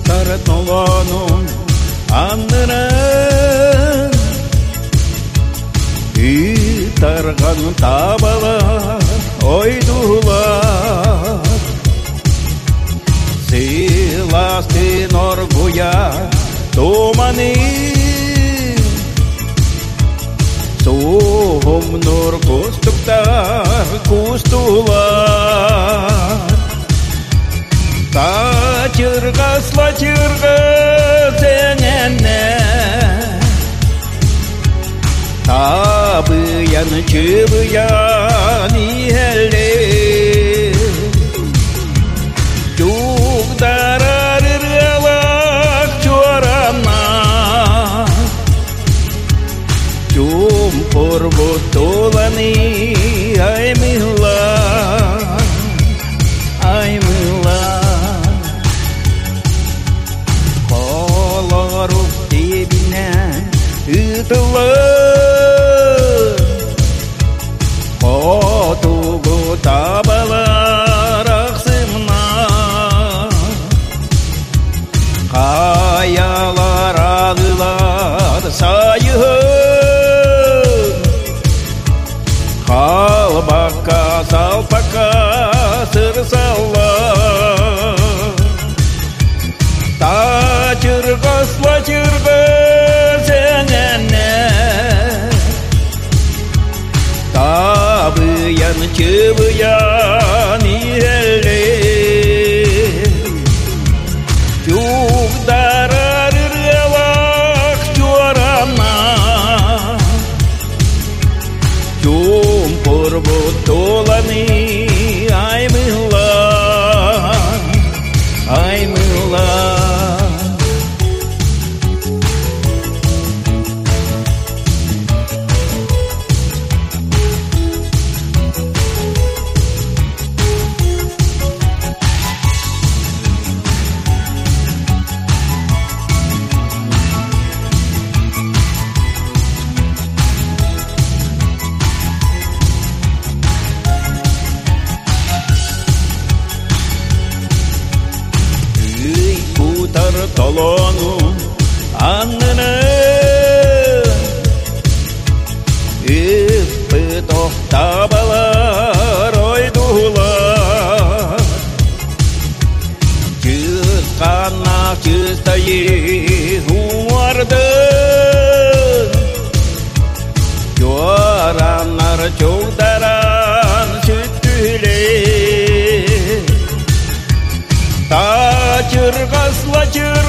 тартыланың аңнынан үй тарған табалар ойдулар сыйластын оргуя туманы соғым нұр күстіктар күстулар Тачырға слачырға сененне Табыян чыбыян иеле Юғдарар ырғалақ чорана Чумпур бұттуланы аймыла Аймыла Колорук тебінен үтілі Отугу табалар ақсымна Қаялар адылар сайын Қалбаққа салпаққа сыр салар Тачырға слачырға сененне Табыян чыбыян иеле Юғдарар ырғалақ чорана Чумпур бұттуланы аймыла Аймыла Толону аңнынан үппі тоқтабалар ойдулар Жүзқана жүзтайы уардың Жоранар жоғдаран сүттілер Тачырға слачыр